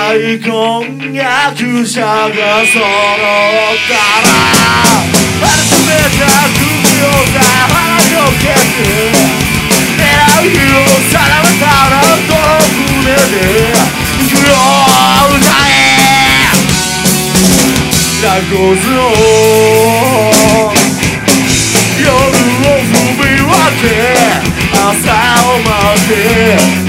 大婚約者が揃ったら集めた首を花火を消す狙う日を定めたらどの船で行くよ歌えラゴズを夜を踏み分け朝を待って